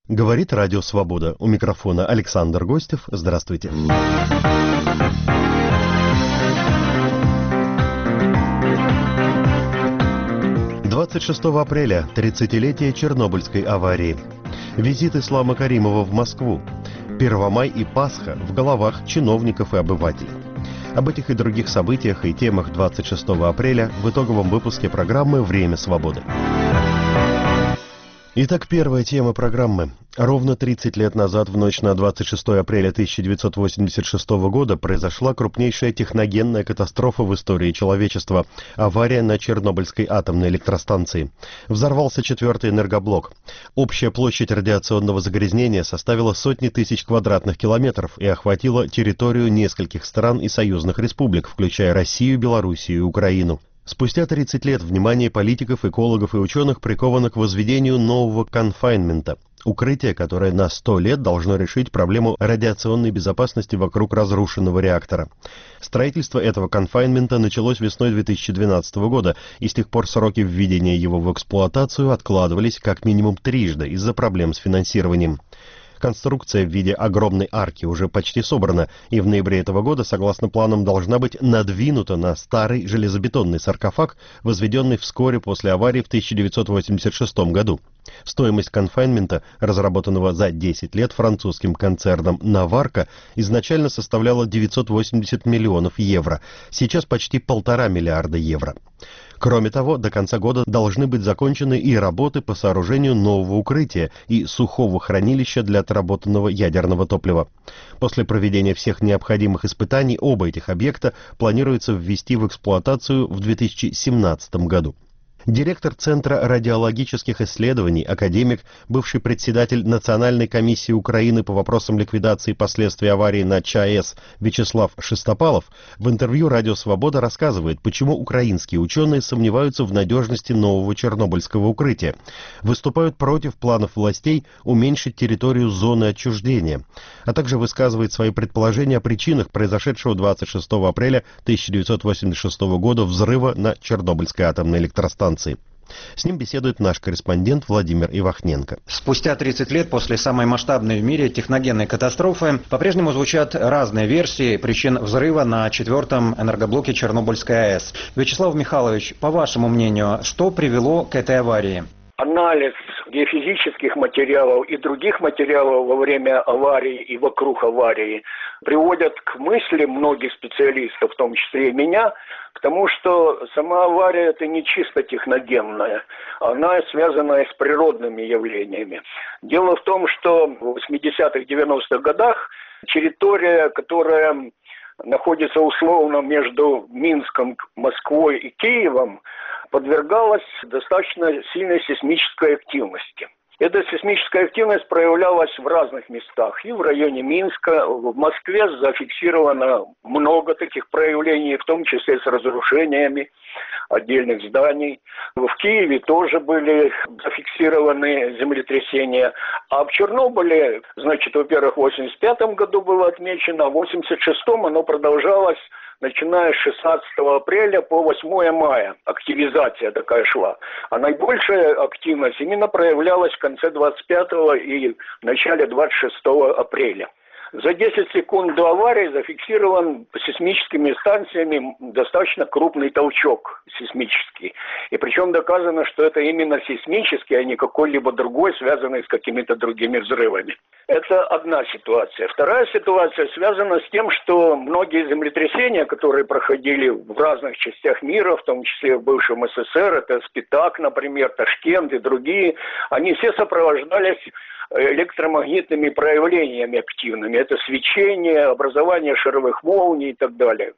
Говорит Радио Свобода. У микрофона Александр Гостев. Здравствуйте. «26 апреля, 30-летие Чернобыльской аварии. Визит Ислама Каримова в Москву. Первомай и Пасха в головах чиновников и обывателей. Об этих и других событиях и темах 26 апреля в итоговом выпуске программы «Время свободы». Итак, первая тема программы. Ровно 30 лет назад, в ночь на 26 апреля 1986 года, произошла крупнейшая техногенная катастрофа в истории человечества – авария на Чернобыльской атомной электростанции. Взорвался 4-й энергоблок. Общая площадь радиационного загрязнения составила сотни тысяч квадратных километров и охватила территорию нескольких стран и союзных республик, включая Россию, Белоруссию и Украину. Спустя 30 лет внимание политиков, экологов и ученых приковано к возведению нового конфайнмента – укрытия, которое на 100 лет должно решить проблему радиационной безопасности вокруг разрушенного реактора. Строительство этого конфайнмента началось весной 2012 года, и с тех пор сроки введения его в эксплуатацию откладывались как минимум трижды из-за проблем с финансированием. Конструкция в виде огромной арки уже почти собрана, и в ноябре этого года, согласно планам, должна быть надвинута на старый железобетонный саркофаг, возведенный вскоре после аварии в 1986 году. Стоимость конфайнмента, разработанного за 10 лет французским концерном «Наварко», изначально составляла 980 миллионов евро, сейчас почти 1,5 миллиарда евро. Кроме того, до конца года должны быть закончены и работы по сооружению нового укрытия и сухого хранилища для отработанного ядерного топлива. После проведения всех необходимых испытаний оба этих объекта планируется ввести в эксплуатацию в 2017 году. Директор Центра радиологических исследований, академик, бывший председатель Национальной комиссии Украины по вопросам ликвидации последствий аварии на ЧАЭС Вячеслав Шестопалов в интервью «Радио Свобода» рассказывает, почему украинские ученые сомневаются в надежности нового чернобыльского укрытия, выступают против планов властей уменьшить территорию зоны отчуждения, а также высказывает свои предположения о причинах произошедшего 26 апреля 1986 года взрыва на Чернобыльской атомной электростанции. С ним беседует наш корреспондент Владимир Ивахненко. Спустя 30 лет после самой масштабной в мире техногенной катастрофы по-прежнему звучат разные версии причин взрыва на 4-м энергоблоке Чернобыльской АЭС. Вячеслав Михайлович, по вашему мнению, что привело к этой аварии? Анализ геофизических материалов и других материалов во время аварии и вокруг аварии приводят к мысли многих специалистов, в том числе и меня, к тому, что сама авария – это не чисто техногенная, она связана с природными явлениями. Дело в том, что в 80-х, 90-х годах территория, которая находится условно между Минском, Москвой и Киевом, подвергалась достаточно сильной сейсмической активности. Эта сейсмическая активность проявлялась в разных местах. И в районе Минска, в Москве зафиксировано много таких проявлений, в том числе с разрушениями отдельных зданий. В Киеве тоже были зафиксированы землетрясения. А в Чернобыле, значит, во-первых, в 1985 году было отмечено, а в 1986 оно продолжалось, начиная с 16 апреля по 8 мая. Активизация такая шла. А наибольшая активность именно проявлялась в конце 25 и в начале 26 апреля. За 10 секунд до аварии зафиксирован сейсмическими станциями достаточно крупный толчок сейсмический. И причем доказано, что это именно сейсмический, а не какой-либо другой, связанный с какими-то другими взрывами. Это одна ситуация. Вторая ситуация связана с тем, что многие землетрясения, которые проходили в разных частях мира, в том числе в бывшем СССР, это Спитак, например, Ташкент и другие, они все сопровождались электромагнитными проявлениями активными. Это свечение, образование шаровых молний и так далее.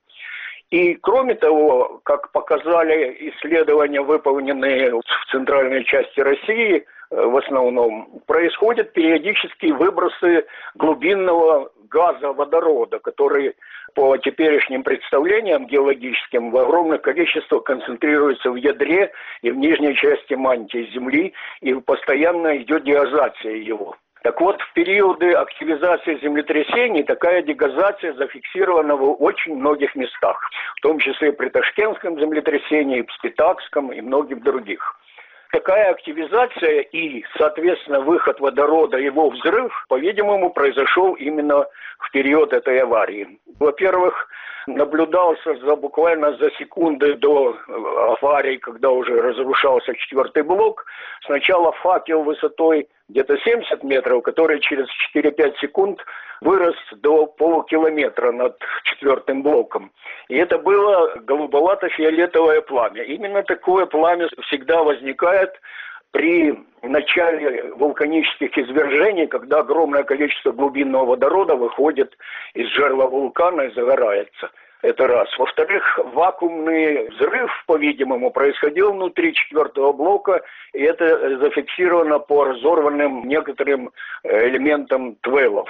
И кроме того, как показали исследования, выполненные в центральной части России, в основном, происходят периодические выбросы глубинного газа водорода, который по теперешним представлениям геологическим в огромных количествах концентрируется в ядре и в нижней части мантии Земли, и постоянно идет дегазация его. Так вот, в периоды активизации землетрясений такая дегазация зафиксирована в очень многих местах, в том числе при Ташкентском землетрясении, в Спитакском и многих других. Такая активизация и, соответственно, выход водорода, его взрыв, по-видимому, произошел именно в период этой аварии. Во-первых, наблюдался буквально за секунды до аварии, когда уже разрушался 4-й блок, сначала факел высотой где-то 70 метров, который через 4-5 секунд вырос до полукилометра над 4-м блоком. И это было голубовато-фиолетовое пламя. Именно такое пламя всегда возникает при начале вулканических извержений, когда огромное количество глубинного водорода выходит из жерла вулкана и загорается. Это раз. Во-вторых, вакуумный взрыв, по-видимому, происходил внутри 4-го блока, и это зафиксировано по разорванным некоторым элементам твелов.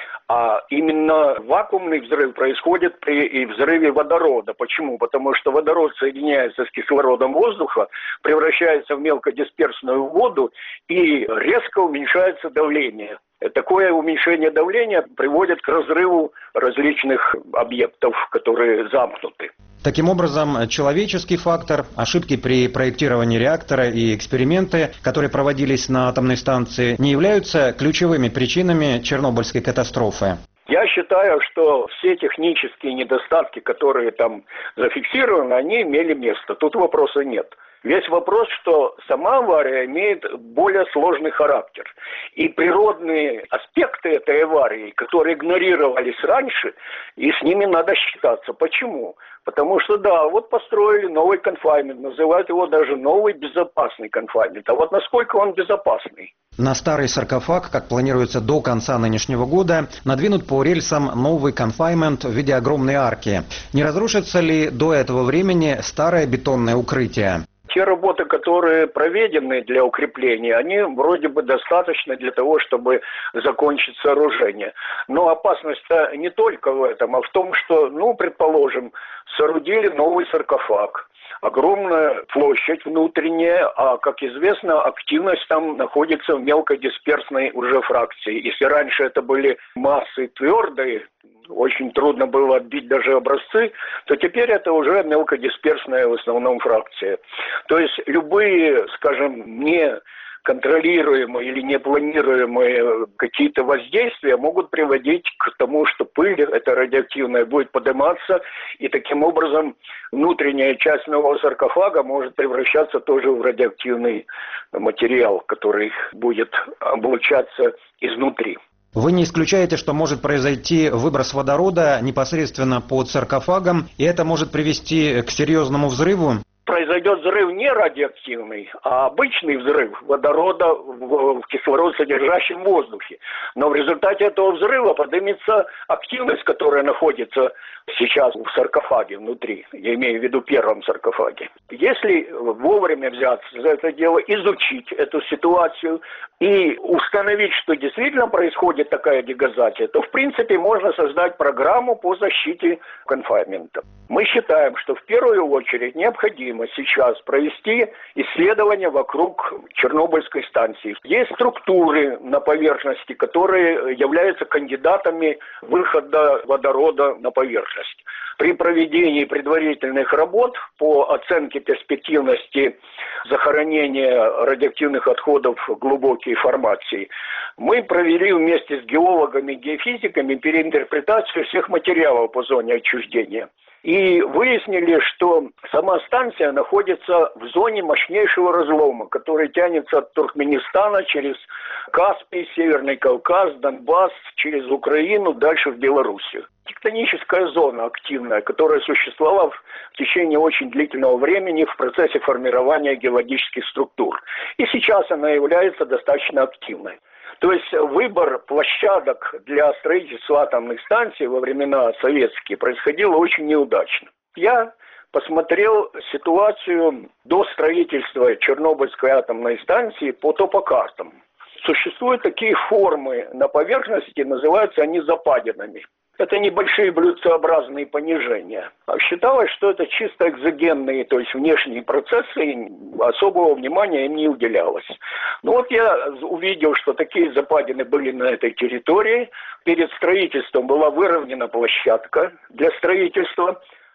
А именно вакуумный взрыв происходит при взрыве водорода. Почему? Потому что водород соединяется с кислородом воздуха, превращается в мелкодисперсную воду и резко уменьшается давление. Такое уменьшение давления приводит к разрыву различных объектов, которые замкнуты. Таким образом, человеческий фактор, ошибки при проектировании реактора и эксперименты, которые проводились на атомной станции, не являются ключевыми причинами Чернобыльской катастрофы. Я считаю, что все технические недостатки, которые там зафиксированы, они имели место. Тут вопроса нет. Весь вопрос, что сама авария имеет более сложный характер. И природные аспекты этой аварии, которые игнорировались раньше, и с ними надо считаться. Почему? Потому что, да, вот построили новый конфайнмент, называют его даже новый безопасный конфайнмент. А вот насколько он безопасный? На старый саркофаг, как планируется до конца нынешнего года, надвинут по рельсам новый конфайнмент в виде огромной арки. Не разрушится ли до этого времени старое бетонное укрытие? Те работы, которые проведены для укрепления, они вроде бы достаточны для того, чтобы закончить сооружение. Но опасность-то не только в этом, а в том, что, предположим, соорудили новый саркофаг. Огромная площадь внутренняя, а, как известно, активность там находится в мелкодисперсной уже фракции. Если раньше это были массы твердые, очень трудно было отбить даже образцы, то теперь это уже мелкодисперсная в основном фракция. То есть любые, скажем, не контролируемые или непланируемые какие-то воздействия могут приводить к тому, что пыль, эта радиоактивная, будет подниматься, и таким образом внутренняя часть нового саркофага может превращаться тоже в радиоактивный материал, который будет облучаться изнутри. Вы не исключаете, что может произойти выброс водорода непосредственно под саркофагом, и это может привести к серьезному взрыву? Произойдет взрыв не радиоактивный, а обычный взрыв водорода в кислородсодержащем воздухе. Но в результате этого взрыва поднимется активность, которая находится сейчас в саркофаге внутри. Я имею в виду первом саркофаге. Если вовремя взяться за это дело, изучить эту ситуацию и установить, что действительно происходит такая дегазация, то в принципе можно создать программу по защите конфайнмента. Мы считаем, что в первую очередь необходимо сейчас провести исследования вокруг Чернобыльской станции. Есть структуры на поверхности, которые являются кандидатами выхода водорода на поверхность. При проведении предварительных работ по оценке перспективности захоронения радиоактивных отходов в глубокие формации мы провели вместе с геологами и геофизиками переинтерпретацию всех материалов по зоне отчуждения. И выяснили, что сама станция находится в зоне мощнейшего разлома, который тянется от Туркменистана через Каспий, Северный Кавказ, Донбасс, через Украину, дальше в Белоруссию. Тектоническая зона активная, которая существовала в течение очень длительного времени в процессе формирования геологических структур. И сейчас она является достаточно активной. То есть выбор площадок для строительства атомных станций во времена советские происходил очень неудачно. Я посмотрел ситуацию до строительства Чернобыльской атомной станции по топокартам. Существуют такие формы на поверхности, называются они западинами. Это небольшие блюдцеобразные понижения. Считалось, что это чисто экзогенные, то есть внешние процессы, и особого внимания им не уделялось. Но вот я увидел, что такие западины были на этой территории. Перед строительством была выровнена площадка для строительства.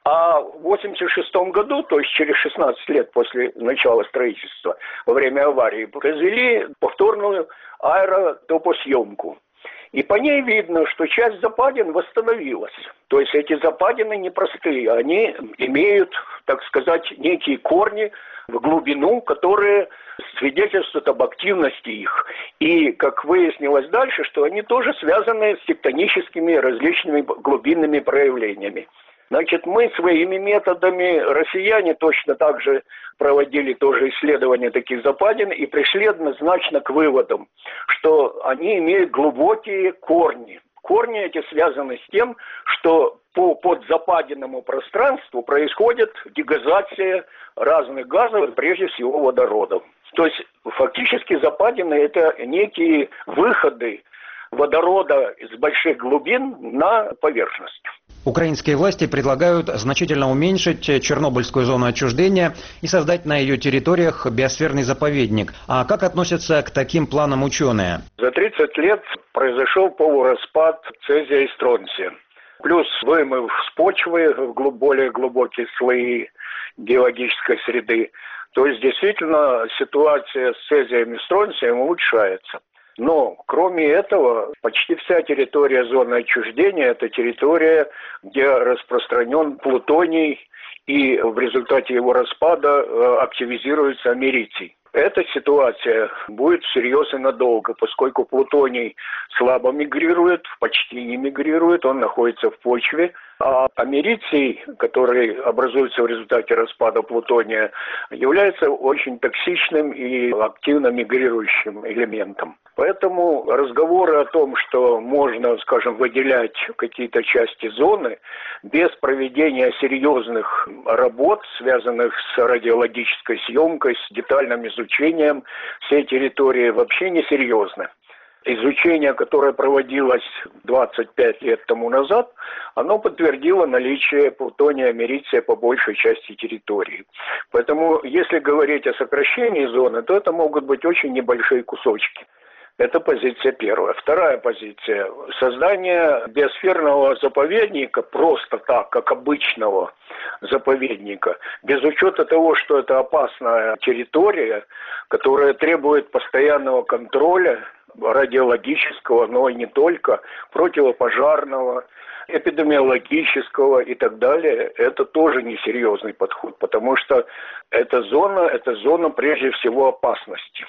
А в 1986 году, то есть через 16 лет после начала строительства, во время аварии, произвели повторную аэротопосъемку. И по ней видно, что часть западин восстановилась. То есть эти западины непростые, они имеют, так сказать, некие корни в глубину, которые свидетельствуют об активности их. И, как выяснилось дальше, что они тоже связаны с тектоническими различными глубинными проявлениями. Значит, мы своими методами, россияне точно так же проводили тоже исследования таких западин и пришли однозначно к выводам, что они имеют глубокие корни. Корни эти связаны с тем, что по подзападинному пространству происходит дегазация разных газов, прежде всего водородов. То есть фактически западины – это некие выходы водорода из больших глубин на поверхность. Украинские власти предлагают значительно уменьшить Чернобыльскую зону отчуждения и создать на ее территориях биосферный заповедник. А как относятся к таким планам ученые? За 30 лет произошел полураспад цезия и стронция. Плюс вымыв с почвы в более глубокие слои геологической среды. То есть действительно ситуация с цезием и стронцием улучшается. Но, кроме этого, почти вся территория зоны отчуждения – это территория, где распространен плутоний, и в результате его распада активизируется америций. Эта ситуация будет всерьез и надолго, поскольку плутоний слабо мигрирует, почти не мигрирует, он находится в почве. А америций, который образуется в результате распада плутония, является очень токсичным и активно мигрирующим элементом. Поэтому разговоры о том, что можно, скажем, выделять какие-то части зоны без проведения серьезных работ, связанных с радиологической съемкой, с детальным изучением всей территории, вообще несерьезны. Изучение, которое проводилось 25 лет тому назад, оно подтвердило наличие плутония, америция по большей части территории. Поэтому, если говорить о сокращении зоны, то это могут быть очень небольшие кусочки. Это позиция первая. Вторая позиция. Создание биосферного заповедника просто так, как обычного заповедника, без учета того, что это опасная территория, которая требует постоянного контроля, радиологического, но и не только, противопожарного, эпидемиологического и так далее, это тоже несерьезный подход, потому что эта зона прежде всего опасности.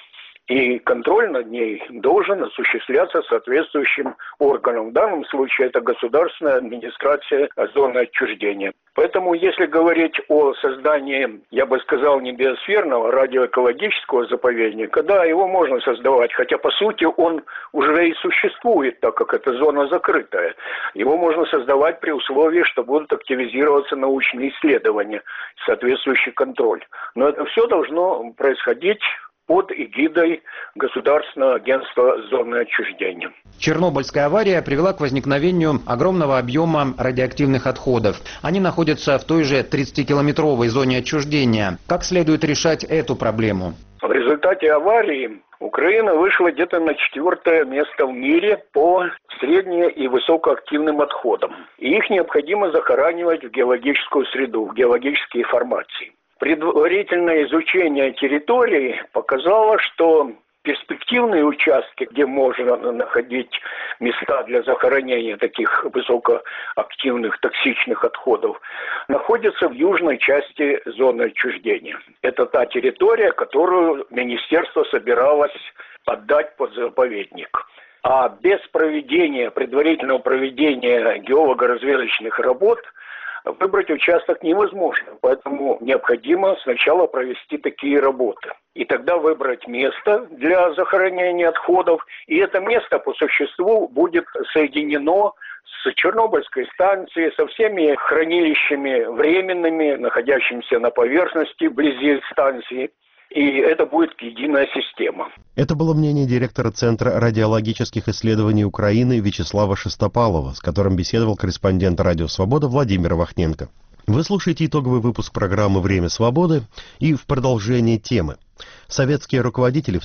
И контроль над ней должен осуществляться соответствующим органом. В данном случае это государственная администрация зоны отчуждения. Поэтому, если говорить о создании, я бы сказал, не биосферного, радиоэкологического заповедника, да, его можно создавать, хотя по сути он уже и существует, так как это зона закрытая. Его можно создавать при условии, что будут активизироваться научные исследования, соответствующий контроль. Но это все должно происходить под эгидой Государственного агентства зоны отчуждения. Чернобыльская авария привела к возникновению огромного объема радиоактивных отходов. Они находятся в той же 30-километровой зоне отчуждения. Как следует решать эту проблему? В результате аварии Украина вышла где-то на 4-е место в мире по средне- и высокоактивным отходам. И их необходимо захоранивать в геологическую среду, в геологические формации. Предварительное изучение территории показало, что перспективные участки, где можно находить места для захоронения таких высокоактивных токсичных отходов, находятся в южной части зоны отчуждения. Это та территория, которую министерство собиралось отдать под заповедник. А без предварительного проведения геолого-разведочных работ выбрать участок невозможно, поэтому необходимо сначала провести такие работы. И тогда выбрать место для захоронения отходов, и это место по существу будет соединено с Чернобыльской станцией, со всеми хранилищами временными, находящимися на поверхности вблизи станции. И это будет единая система. Это было мнение директора Центра радиологических исследований Украины Вячеслава Шестопалова, с которым беседовал корреспондент «Радио Свобода» Владимир Вахненко. Вы слушаете итоговый выпуск программы «Время свободы» и в продолжение темы. Советские руководители в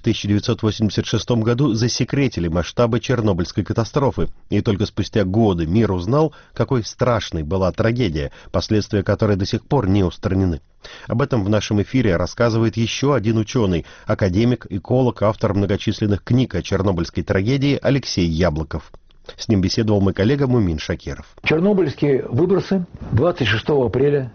1986 году засекретили масштабы Чернобыльской катастрофы, и только спустя годы мир узнал, какой страшной была трагедия, последствия которой до сих пор не устранены. Об этом в нашем эфире рассказывает еще один ученый, академик, эколог, автор многочисленных книг о чернобыльской трагедии Алексей Яблоков. С ним беседовал мой коллега Мумин Шакиров. Чернобыльские выбросы 26 апреля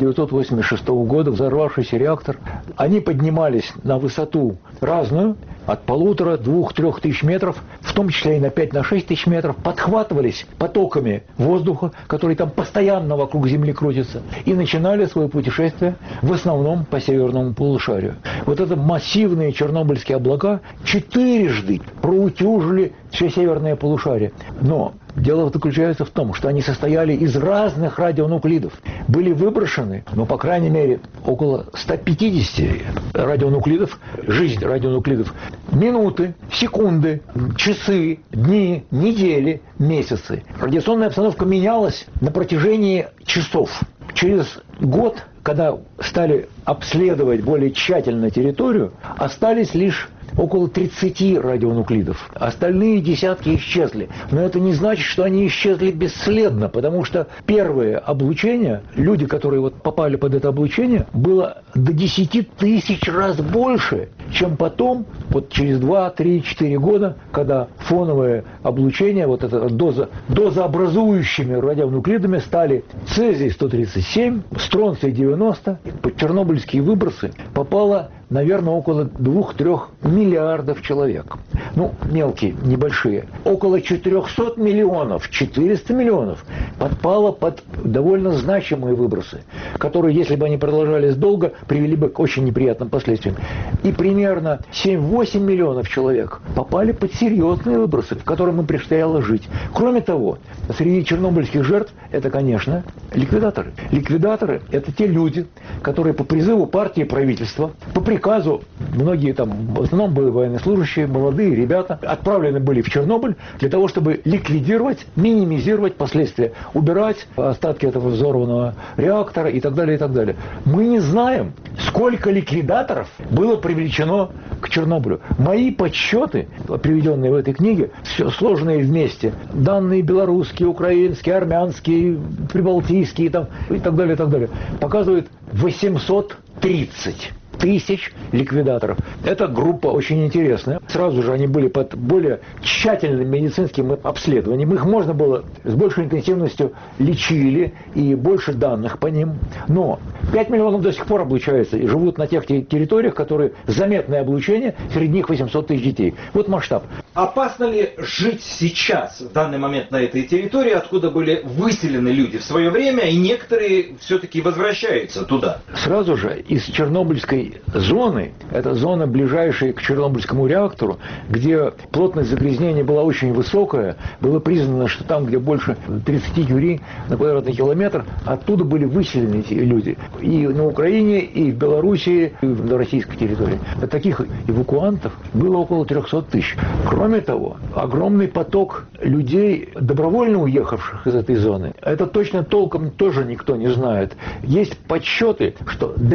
1986 года, взорвавшийся реактор, они поднимались на высоту разную, от 1,5–2–3 тысяч метров, в том числе и на 5–6 тысяч метров, подхватывались потоками воздуха, который там постоянно вокруг Земли крутится, и начинали свое путешествие в основном по северному полушарию. Вот это массивные чернобыльские облака четырежды проутюжили все северное полушарие. Но дело заключается в том, что они состояли из разных радионуклидов. Были выброшены, по крайней мере, около 150 радионуклидов, жизнь радионуклидов, минуты, секунды, часы, дни, недели, месяцы. Радиационная обстановка менялась на протяжении часов. Через год, когда стали обследовать более тщательно территорию, остались лишь около 30 радионуклидов. Остальные десятки исчезли. Но это не значит, что они исчезли бесследно, потому что первое облучение, люди, которые попали под это облучение, было до 10 тысяч раз больше, чем потом, через 2, 3, 4 года, когда фоновое облучение, это дозообразующими радионуклидами стали цезий-137, стронций-90, под чернобыльские выбросы попало, наверное, около 2–3 миллиардов человек. Мелкие, небольшие. Около 400 миллионов, 400 миллионов подпало под довольно значимые выбросы, которые, если бы они продолжались долго, привели бы к очень неприятным последствиям. И примерно 7–8 миллионов человек попали под серьезные выбросы, в которых им предстояло жить. Кроме того, среди чернобыльских жертв это, конечно, ликвидаторы. Ликвидаторы – это те люди, которые по призыву партии и правительства, по приказу, многие в основном были военнослужащие, молодые ребята, отправлены были в Чернобыль для того, чтобы ликвидировать, минимизировать последствия, убирать остатки этого взорванного реактора и так далее, и так далее. Мы не знаем, сколько ликвидаторов было привлечено к Чернобылю. Мои подсчеты, приведенные в этой книге, все сложные вместе, данные белорусские, украинские, армянские, прибалтийские и так далее, показывают 830 тысяч ликвидаторов. Эта группа очень интересная. Сразу же они были под более тщательным медицинским обследованием. Их можно было с большей интенсивностью лечили и больше данных по ним. Но 5 миллионов до сих пор облучаются и живут на тех территориях, которые заметное облучение, среди них 800 тысяч детей. Вот масштаб. Опасно ли жить сейчас, в данный момент, на этой территории, откуда были выселены люди в свое время, и некоторые все-таки возвращаются туда? Сразу же из Чернобыльской зоны, это зона, ближайшая к Чернобыльскому реактору, где плотность загрязнения была очень высокая, было признано, что там, где больше 30 кюри на квадратный километр, оттуда были выселены эти люди. И на Украине, и в Белоруссии, и на российской территории. Таких эвакуантов было около 300 тысяч. Кроме того, огромный поток людей, добровольно уехавших из этой зоны, это точно толком тоже никто не знает. Есть подсчеты, что до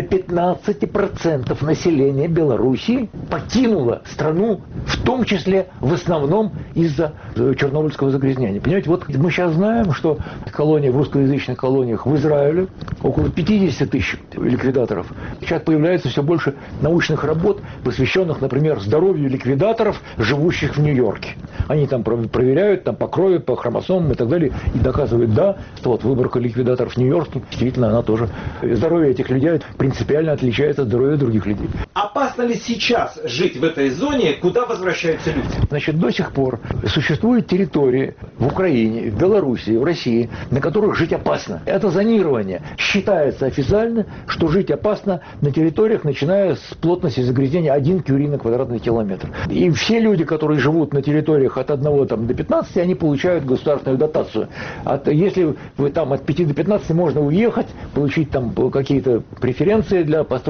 15% населения Белоруссии покинуло страну, в том числе, в основном, из-за чернобыльского загрязнения. Понимаете, мы сейчас знаем, что в русскоязычных колониях в Израиле около 50 тысяч ликвидаторов. Сейчас появляется все больше научных работ, посвященных, например, здоровью ликвидаторов, живущих в Нью-Йорке. Они там проверяют по крови, по хромосомам и так далее, и доказывают, что выборка ликвидаторов в Нью-Йорке, действительно, она тоже, здоровье этих людей принципиально отличается от здоровья других людей. Опасно ли сейчас жить в этой зоне, куда возвращаются люди? Значит, до сих пор существуют территории в Украине, в Белоруссии, в России, на которых жить опасно. Это зонирование. Считается официально, что жить опасно на территориях, начиная с плотности загрязнения 1 кюри на квадратный километр. И все люди, которые живут на территориях от 1 до 15, они получают государственную дотацию. Если вы от 5 до 15 можно уехать, получить какие-то преференции для постройки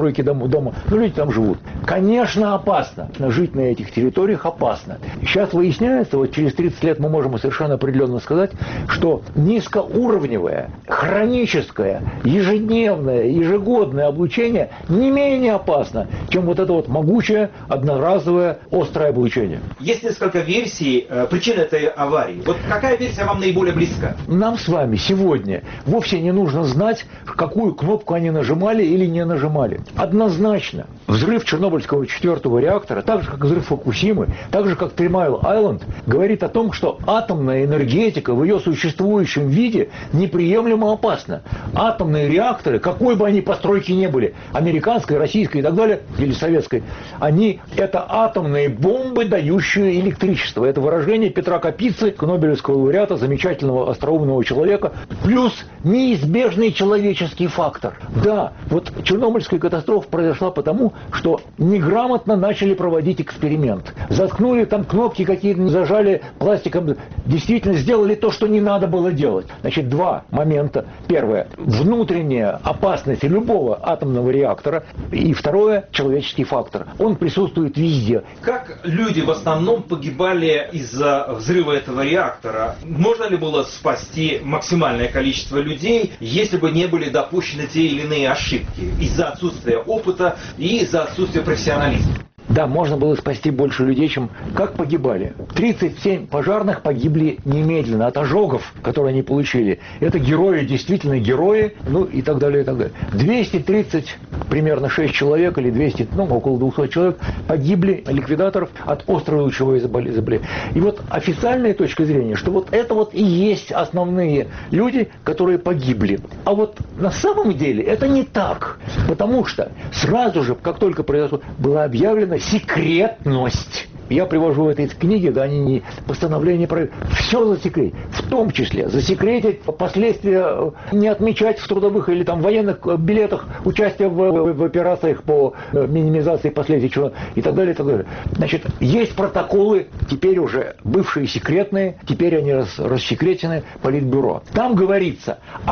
дома, но люди там живут. Конечно, опасно. Жить на этих территориях опасно. Сейчас выясняется, вот через 30 лет мы можем совершенно определенно сказать, что низкоуровневое, хроническое, ежедневное, ежегодное облучение не менее опасно, чем вот это вот могучее, одноразовое, острое облучение. Есть несколько версий причин этой аварии. Вот какая версия вам наиболее близка? Нам с вами сегодня вовсе не нужно знать, какую кнопку они нажимали или не нажимали. Однозначно, взрыв Чернобыльского 4-го реактора, так же, как взрыв Фукусимы, так же, как Три Майл-Айленд, говорит о том, что атомная энергетика в ее существующем виде неприемлемо опасна. Атомные реакторы, какой бы они постройки ни были, американской, российской и так далее, или советской, они – это атомные бомбы, дающие электричество. Это выражение Петра Капицы, нобелевского лауреата, замечательного остроумного человека, плюс неизбежный человеческий фактор. Да, вот Чернобыльская катастрофа произошла потому, что неграмотно начали проводить эксперимент. Заткнули там кнопки какие-то, зажали пластиком, действительно сделали то, что не надо было делать. Значит, два момента. Первое, внутренняя опасность любого атомного реактора. И второе, человеческий фактор. Он присутствует везде. Как люди в основном погибали из-за взрыва этого реактора? Можно ли было спасти максимальное количество людей, если бы не были допущены те или иные ошибки из-за отсутствия опыта и из-за отсутствия профессионализма? Да, можно было спасти больше людей, чем как погибали. 37 пожарных погибли немедленно от ожогов, которые они получили. Это герои, действительно герои, ну и так далее, и так далее. 230, примерно 6 человек или 200, ну около 200 человек погибли, ликвидаторов, от острого лучевого заболевания. И вот официальная точка зрения, что вот это вот и есть основные люди, которые погибли. А вот на самом деле это не так, потому что сразу же, как только произошло, было объявлено секретность. Я привожу в этой книге, да, они не постановление про все засекретить, в том числе засекретить последствия, не отмечать в трудовых или там военных билетах участие в операциях по минимизации последствий и так далее, и так далее. Значит, есть протоколы, теперь уже бывшие секретные, теперь они рассекретены Политбюро. Там говорится о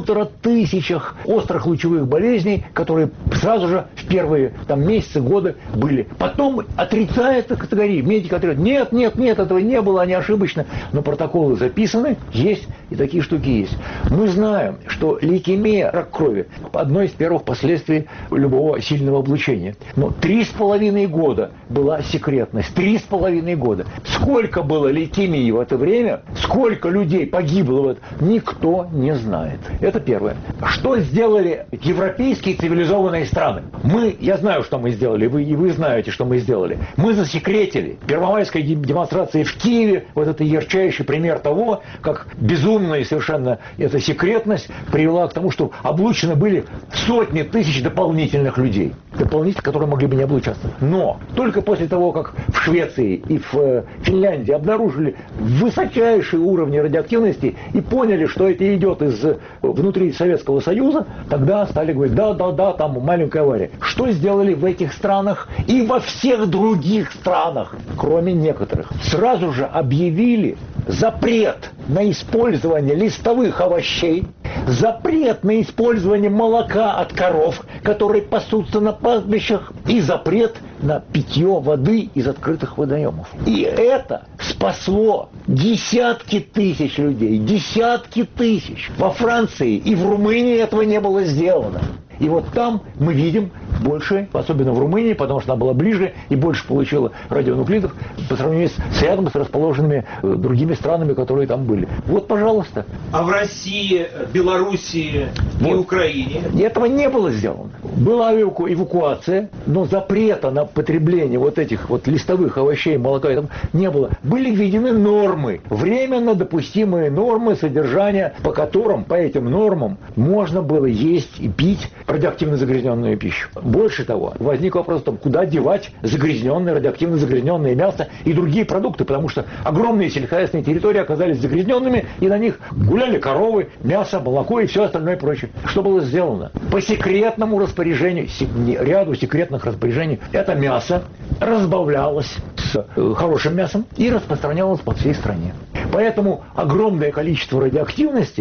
1500 острых лучевых болезней, которые сразу же в первые там месяцы, годы были. Потом отрицается категория. Медики говорят, нет, этого не было, они ошибочно. Но протоколы записаны, есть, и такие штуки есть. Мы знаем, что лейкемия, рак крови, одно из первых последствий любого сильного облучения. Но 3,5 года была секретность. 3,5 года. Сколько было лейкемии в это время, сколько людей погибло в это, никто не знает. Это первое. Что сделали европейские цивилизованные страны? Я знаю, что мы сделали, и вы знаете, что мы сделали. Мы засекретили первомайской демонстрации в Киеве, вот это ярчайший пример того, как безумная совершенно эта секретность привела к тому, что облучены были сотни тысяч дополнительных людей, которые могли бы не облучаться. Но только после того, как в Швеции и в Финляндии обнаружили высочайшие уровни радиоактивности и поняли, что это идет внутри Советского Союза, тогда стали говорить, да, там маленькая авария. Что сделали в этих странах и во всех других странах, кроме некоторых? Сразу же объявили запрет на использование листовых овощей, запрет на использование молока от коров, которые пасутся на пастбищах, и запрет на питье воды из открытых водоемов. И это спасло десятки тысяч людей, десятки тысяч. Во Франции и в Румынии этого не было сделано. И вот там мы видим больше, особенно в Румынии, потому что она была ближе и больше получила радионуклидов по сравнению с рядом с расположенными другими странами, которые там были. Вот, пожалуйста. А в России, Белоруссии и Украине? Этого не было сделано. Была эвакуация, но запрета на потребление вот этих вот листовых овощей, молока не было. Были введены нормы, временно допустимые нормы содержания, по этим нормам можно было есть и пить радиоактивно загрязненную пищу. Больше того, возник вопрос о том, куда девать радиоактивно загрязненное мясо и другие продукты, потому что огромные сельскохозяйственные территории оказались загрязненными, и на них гуляли коровы, мясо, молоко и все остальное прочее. Что было сделано? По секретному распоряжению, ряду секретных распоряжений, это мясо разбавлялось с хорошим мясом и распространялось по всей стране. Поэтому огромное количество радиоактивности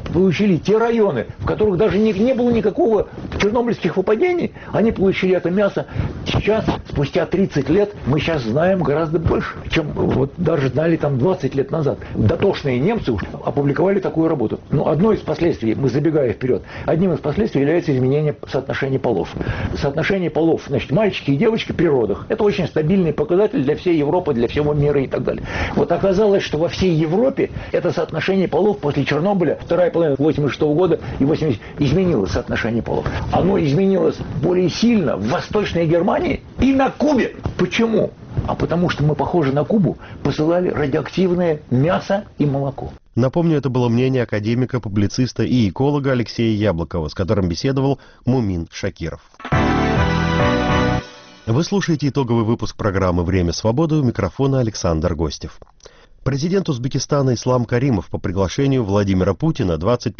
получили те районы, в которых даже не было никакого чернобыльских выпадений, они получили это мясо. Сейчас, спустя 30 лет, мы сейчас знаем гораздо больше, чем вот даже знали там 20 лет назад. Дотошные немцы уж опубликовали такую работу. Но одно из последствий, мы забегая вперед, одним из последствий является изменение соотношения полов. Соотношение полов, значит, мальчики и девочки при родах. Это очень стабильный показатель для всей Европы, для всего мира и так далее. Вот оказалось, что во всей Европе это соотношение полов после Чернобыля, вторая половина 86 года и 80 изменилось соотношение полов. Оно изменилось более сильно в Восточной Германии и на Кубе. Почему? А потому что мы, похоже на Кубу, посылали радиоактивное мясо и молоко. Напомню, это было мнение академика, публициста и эколога Алексея Яблокова, с которым беседовал Мумин Шакиров. Вы слушаете итоговый выпуск программы «Время свободы», у микрофона Александр Гостев. Президент Узбекистана Ислам Каримов по приглашению Владимира Путина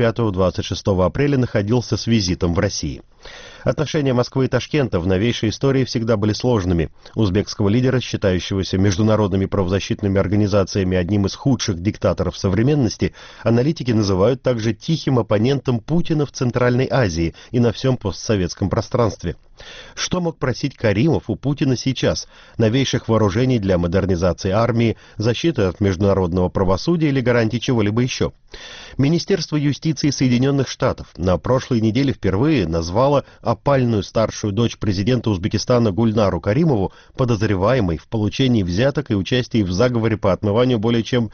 25-26 апреля находился с визитом в России. Отношения Москвы и Ташкента в новейшей истории всегда были сложными. Узбекского лидера, считающегося международными правозащитными организациями одним из худших диктаторов современности, аналитики называют также тихим оппонентом Путина в Центральной Азии и на всем постсоветском пространстве. Что мог просить Каримов у Путина сейчас? Новейших вооружений для модернизации армии, защиты от международного правосудия или гарантии чего-либо еще? Министерство юстиции Соединенных Штатов на прошлой неделе впервые назвало опальную старшую дочь президента Узбекистана Гульнару Каримову подозреваемой в получении взяток и участии в заговоре по отмыванию более чем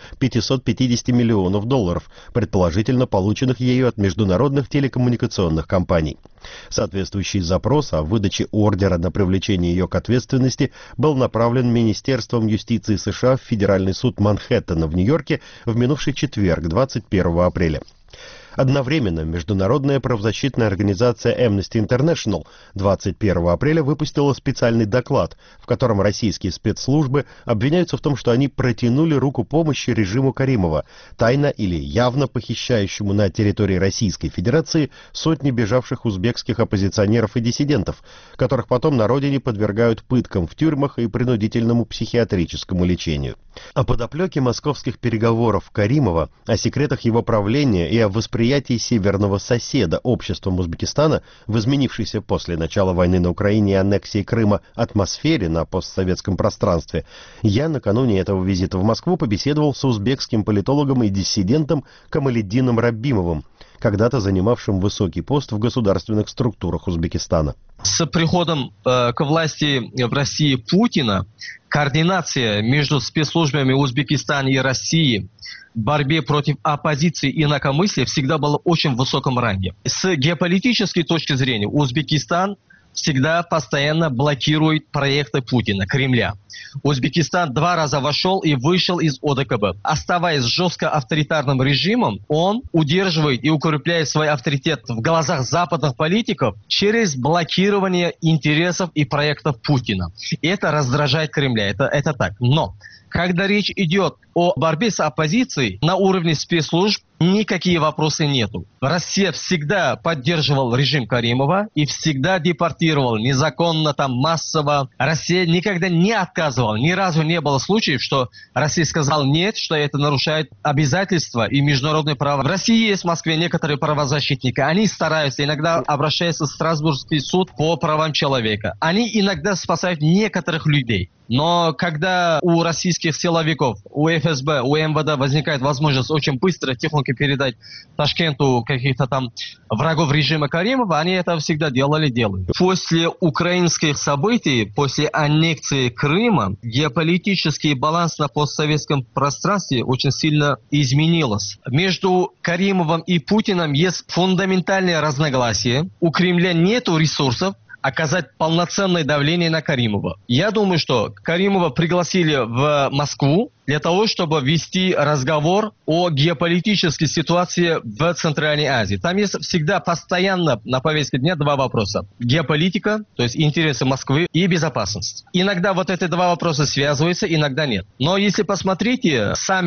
550 миллионов долларов, предположительно полученных ею от международных телекоммуникационных компаний. Соответствующий запрос о выдаче ордера на привлечение ее к ответственности был направлен Министерством юстиции США в Федеральный суд Манхэттена в Нью-Йорке в минувший четверг, 21 апреля. Одновременно международная правозащитная организация Amnesty International 21 апреля выпустила специальный доклад, в котором российские спецслужбы обвиняются в том, что они протянули руку помощи режиму Каримова, тайно или явно похищающему на территории Российской Федерации сотни бежавших узбекских оппозиционеров и диссидентов, которых потом на родине подвергают пыткам в тюрьмах и принудительному психиатрическому лечению. О подоплеке московских переговоров Каримова, о секретах его правления и о восприятии северного соседа обществом Узбекистана в изменившейся после начала войны на Украине и аннексии Крыма атмосфере на постсоветском пространстве, я накануне этого визита в Москву побеседовал с узбекским политологом и диссидентом Камалетдином Раббимовым, когда-то занимавшим высокий пост в государственных структурах Узбекистана. С приходом к власти в России Путина координация между спецслужбами Узбекистана и России в борьбе против оппозиции и инакомыслия всегда была очень в высоком ранге. С геополитической точки зрения Узбекистан всегда постоянно блокирует проекты Путина, Кремля. Узбекистан 2 раза вошел и вышел из ОДКБ. Оставаясь жестко авторитарным режимом, он удерживает и укрепляет свой авторитет в глазах западных политиков через блокирование интересов и проектов Путина. И это раздражает Кремля, это так. Но когда речь идет о борьбе с оппозицией на уровне спецслужб, никакие вопросы нету. Россия всегда поддерживала режим Каримова и всегда депортировала незаконно, массово. Россия никогда не отказывала. Ни разу не было случаев, что Россия сказала нет, что это нарушает обязательства и международное право. В России есть в Москве некоторые правозащитники. Они стараются, иногда обращаются в Страсбургский суд по правам человека. Они иногда спасают некоторых людей. Но когда у российских силовиков, у ФСБ, у МВД возникает возможность очень быстро тихонько передать Ташкенту каких-то врагов режима Каримова, они это всегда делают. После украинских событий, после аннексии Крыма, геополитический баланс на постсоветском пространстве очень сильно изменился. Между Каримовым и Путиным есть фундаментальные разногласия. У Кремля нет ресурсов оказать полноценное давление на Каримова. Я думаю, что Каримова пригласили в Москву для того, чтобы вести разговор о геополитической ситуации в Центральной Азии. Там есть всегда постоянно на повестке дня 2 вопроса. Геополитика, то есть интересы Москвы, и безопасность. Иногда эти 2 вопроса связываются, иногда нет. Но если посмотрите, саммит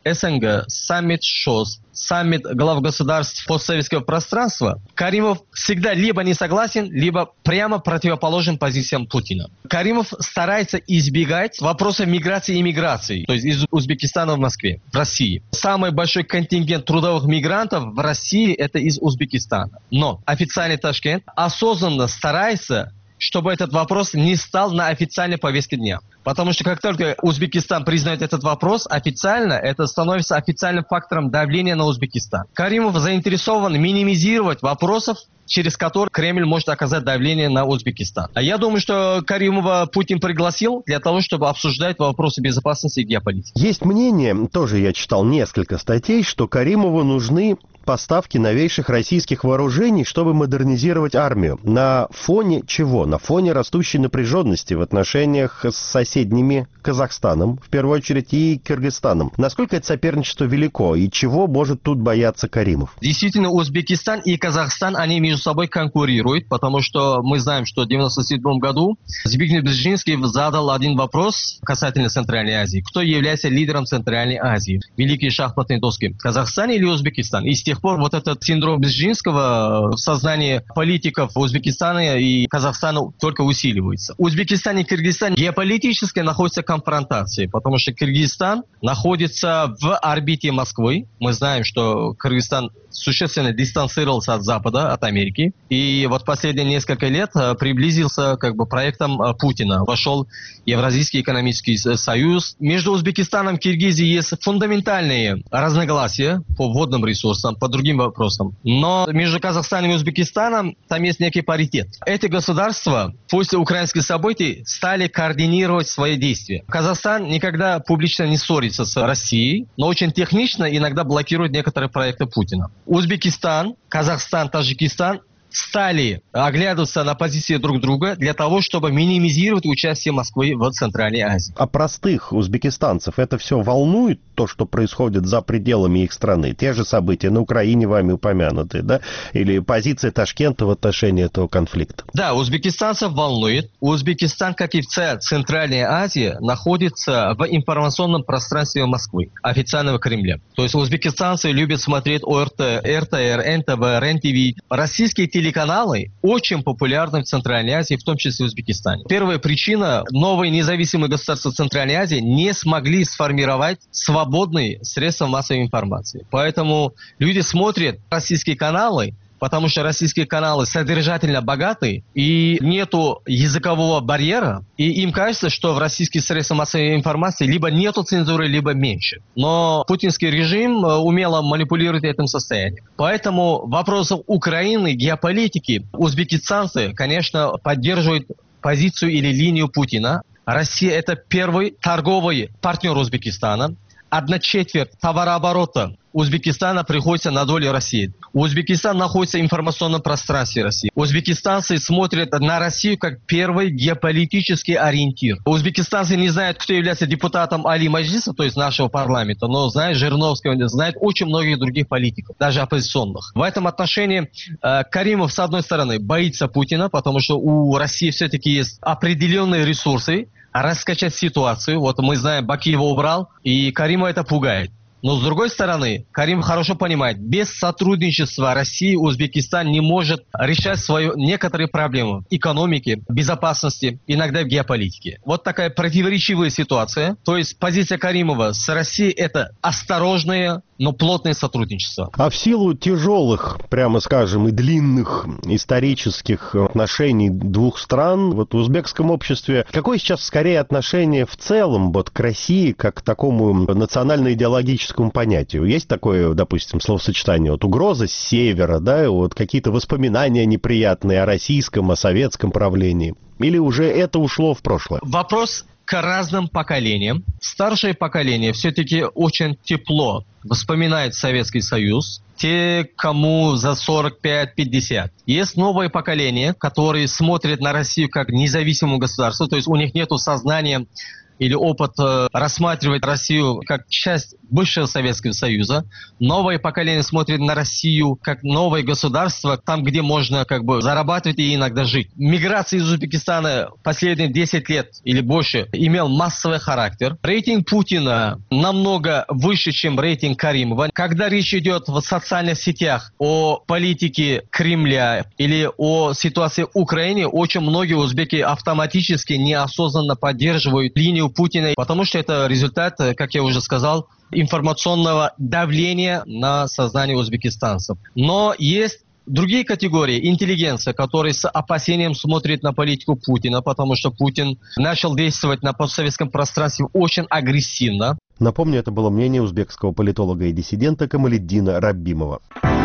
СНГ, саммит ШОС, саммит глав государств постсоветского пространства, Каримов всегда либо не согласен, либо прямо противоположен позициям Путина. Каримов старается избегать вопроса миграции и иммиграции, то есть из Узбекистана в Москве, в России. Самый большой контингент трудовых мигрантов в России – это из Узбекистана. Но официальный Ташкент осознанно старается, чтобы этот вопрос не стал на официальной повестке дня. Потому что как только Узбекистан признает этот вопрос официально, это становится официальным фактором давления на Узбекистан. Каримов заинтересован минимизировать вопросов, через которые Кремль может оказать давление на Узбекистан. А я думаю, что Каримова Путин пригласил для того, чтобы обсуждать вопросы безопасности и геополитики. Есть мнение, тоже я читал несколько статей, что Каримову нужны поставки новейших российских вооружений, чтобы модернизировать армию. На фоне чего? На фоне растущей напряженности в отношениях с соседними Казахстаном, в первую очередь, и Кыргызстаном. Насколько это соперничество велико, и чего может тут бояться Каримов? Действительно, Узбекистан и Казахстан, они между собой конкурируют, потому что мы знаем, что в 1997 году Збигнев Бжезинский задал один вопрос касательно Центральной Азии. Кто является лидером Центральной Азии? Великие шахматные доски. Казахстан или Узбекистан? И с тех пор вот этот синдром Бжезинского в сознании политиков Узбекистана и Казахстана только усиливается. Узбекистан и Кыргызстан геополитически находятся в конфронтации, потому что Кыргызстан находится в орбите Москвы. Мы знаем, что Кыргызстан существенно дистанцировался от Запада, от Америки. И вот последние несколько лет приблизился к проектам Путина. Вошел Евразийский экономический союз. Между Узбекистаном и Киргизией есть фундаментальные разногласия по водным ресурсам, по другим вопросам. Но между Казахстаном и Узбекистаном там есть некий паритет. Эти государства после украинских событий стали координировать свои действия. Казахстан никогда публично не ссорится с Россией, но очень технично иногда блокирует некоторые проекты Путина. Узбекистан, Казахстан, Таджикистан стали оглядываться на позиции друг друга для того, чтобы минимизировать участие Москвы в Центральной Азии. А простых узбекистанцев это все волнует, то, что происходит за пределами их страны? Те же события на Украине вами упомянутые, да? Или позиция Ташкента в отношении этого конфликта? Да, узбекистанцев волнует. Узбекистан, как и вся Центральная Азия, находится в информационном пространстве Москвы, официального Кремля. То есть узбекистанцы любят смотреть ОРТ, РТР, НТВ, РЕН-ТВ. Российские телеканалы очень популярны в Центральной Азии, в том числе в Узбекистане. Первая причина – новые независимые государства Центральной Азии не смогли сформировать свободные средства массовой информации. Поэтому люди смотрят российские каналы, потому что российские каналы содержательно богаты, и нету языкового барьера, и им кажется, что в российских средствах массовой информации либо нету цензуры, либо меньше. Но путинский режим умело манипулирует этим состоянием. Поэтому в вопросах Украины, геополитики, узбекистанцы, конечно, поддерживают позицию или линию Путина. Россия – это первый торговый партнер Узбекистана. 1/4 товарооборота Узбекистана приходится на долю России. Узбекистан находится в информационном пространстве России. Узбекистанцы смотрят на Россию как первый геополитический ориентир. Узбекистанцы не знают, кто является депутатом Али Маджлиса, то есть нашего парламента, но знают Жириновского, знают очень многих других политиков, даже оппозиционных. В этом отношении Каримов, с одной стороны, боится Путина, потому что у России все-таки есть определенные ресурсы раскачать ситуацию. Вот мы знаем, Бакиева убрал, и Каримова это пугает. Но с другой стороны, Карим хорошо понимает, без сотрудничества России Узбекистан не может решать некоторые проблемы экономики, безопасности, иногда в геополитике. Вот такая противоречивая ситуация. То есть позиция Каримова с Россией – это осторожное, но плотное сотрудничество. А в силу тяжелых, прямо скажем, и длинных исторических отношений двух стран, вот в узбекском обществе, какое сейчас скорее отношение в целом вот к России, как к такому национально-идеологическому понятию? Есть такое, допустим, словосочетание, вот угроза с севера, да, вот какие-то воспоминания неприятные о российском, о советском правлении? Или уже это ушло в прошлое? Вопрос к разным поколениям. Старшее поколение все-таки очень тепло вспоминает Советский Союз. Те, кому за 45-50. Есть новое поколение, которые смотрят на Россию как независимое государство, то есть у них нет сознания или опыт рассматривать Россию как часть бывшего Советского Союза. Новое поколение смотрит на Россию как новое государство, там, где можно как бы зарабатывать и иногда жить. Миграция из Узбекистана последние 10 лет или больше имел массовый характер. Рейтинг Путина намного выше, чем рейтинг Каримова. Когда речь идет в социальных сетях о политике Кремля или о ситуации в Украине, очень многие узбеки автоматически неосознанно поддерживают линию Путина, потому что это результат, как я уже сказал, информационного давления на сознание узбекистанцев. Но есть другие категории интеллигенции, которые с опасением смотрят на политику Путина, потому что Путин начал действовать на постсоветском пространстве очень агрессивно. Напомню, это было мнение узбекского политолога и диссидента Камалетдина Раббимова.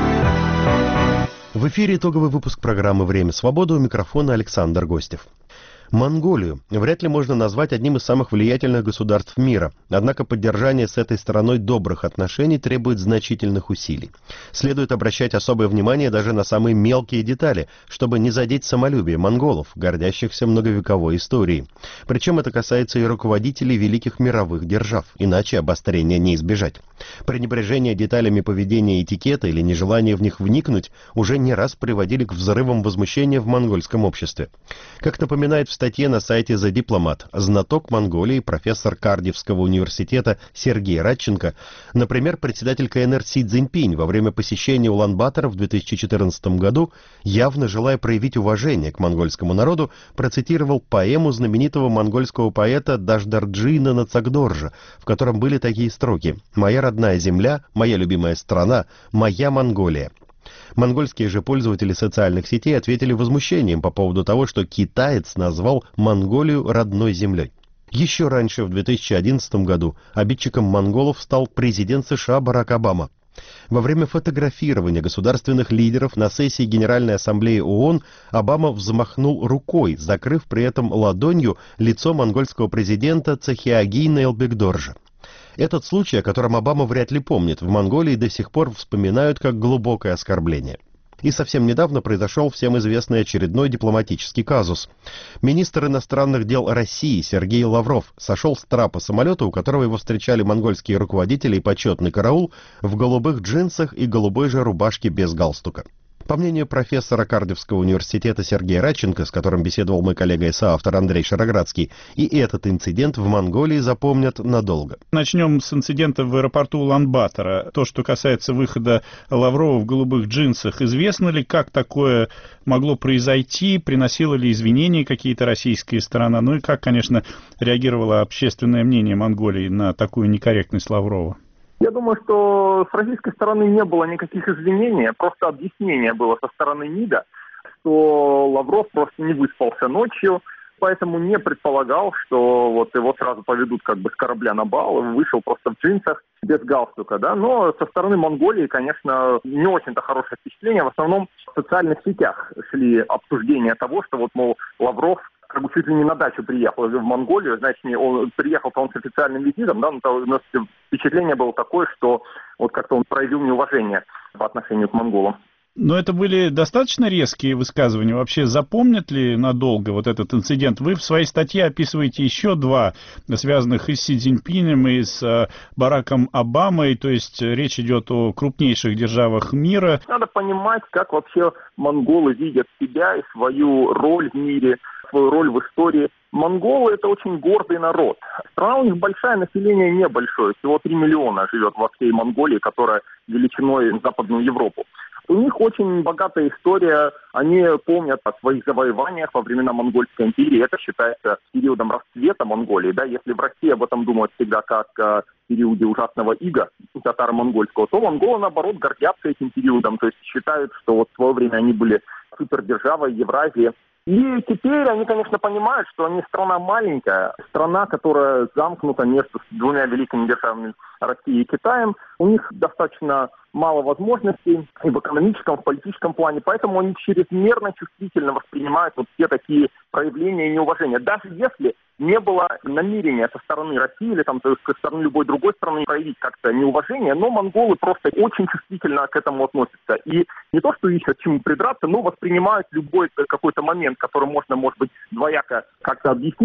В эфире итоговый выпуск программы «Время свободы», у микрофона Александр Гостев. Монголию вряд ли можно назвать одним из самых влиятельных государств мира, однако поддержание с этой стороной добрых отношений требует значительных усилий. Следует обращать особое внимание даже на самые мелкие детали, чтобы не задеть самолюбие монголов, гордящихся многовековой историей. Причем это касается и руководителей великих мировых держав, иначе обострения не избежать. Пренебрежение деталями поведения и этикета или нежелание в них вникнуть уже не раз приводили к взрывам возмущения в монгольском обществе. Как напоминает в статье на сайте The Diplomat знаток Монголии, профессор Кардивского университета Сергей Радченко, например, председатель КНР Си Цзиньпинь во время посещения Улан-Батора в 2014 году, явно желая проявить уважение к монгольскому народу, процитировал поэму знаменитого монгольского поэта Даждарджина Нацагдоржа, в котором были такие строки: «Моя родная земля, моя любимая страна, моя Монголия». Монгольские же пользователи социальных сетей ответили возмущением по поводу того, что китаец назвал Монголию родной землей. Еще раньше, в 2011 году, обидчиком монголов стал президент США Барак Обама. Во время фотографирования государственных лидеров на сессии Генеральной Ассамблеи ООН Обама взмахнул рукой, закрыв при этом ладонью лицо монгольского президента Цахиагина Элбекдоржа. Этот случай, о котором Обама вряд ли помнит, в Монголии до сих пор вспоминают как глубокое оскорбление. И совсем недавно произошел всем известный очередной дипломатический казус. Министр иностранных дел России Сергей Лавров сошел с трапа самолета, у которого его встречали монгольские руководители и почетный караул, в голубых джинсах и голубой же рубашке без галстука. По мнению профессора Кардивского университета Сергея Радченко, с которым беседовал мой коллега и соавтор Андрей Шароградский, и этот инцидент в Монголии запомнят надолго. Начнем с инцидента в аэропорту Улан-Батора. То, что касается выхода Лаврова в голубых джинсах, известно ли, как такое могло произойти, приносила ли извинения какие-то российская сторона, ну и как, конечно, реагировало общественное мнение Монголии на такую некорректность Лаврова? Я думаю, что с российской стороны не было никаких извинений, просто объяснение было со стороны МИДа, что Лавров просто не выспался ночью, поэтому не предполагал, что вот его сразу поведут как бы с корабля на бал, вышел просто в джинсах без галстука, да. Но со стороны Монголии, конечно, не очень-то хорошее впечатление. В основном в социальных сетях шли обсуждения того, что вот, мол, Лавров как бы чуть ли не на дачу приехал в Монголию, значит, он приехал-то он с официальным визитом, да, но у нас впечатление было такое, что вот как-то он проявил неуважение по отношению к монголам. Но это были достаточно резкие высказывания. Вообще запомнят ли надолго вот этот инцидент? Вы в своей статье описываете еще два, связанных и с Си Цзиньпинем, и с Бараком Обамой. То есть речь идет о крупнейших державах мира. Надо понимать, как вообще монголы видят себя и свою роль в мире, свою роль в истории. Монголы — это очень гордый народ. Страна у них большая, население небольшое. Всего 3 миллиона живет во всей Монголии, которая величиной Западную Европу. У них очень богатая история, они помнят о своих завоеваниях во времена Монгольской империи. Это считается периодом расцвета Монголии. Да? Если в России об этом думают всегда как о периоде ужасного ига татаро-монгольского, то монголы, наоборот, гордятся этим периодом. То есть считают, что вот в свое время они были супердержавой Евразии. И теперь они, конечно, понимают, что они страна маленькая, страна, которая замкнута между двумя великими державами Россией и Китаем. У них достаточно мало возможностей и в экономическом, и в политическом плане, поэтому они чрезмерно чувствительно воспринимают вот все такие проявления неуважения. Даже если не было намерения со стороны России или там, со стороны любой другой страны проявить как-то неуважение, но монголы просто очень чувствительно к этому относятся. И не то, что ищут чему придраться, но воспринимают любой какой-то момент, который можно, может быть, двояко как-то объяснить,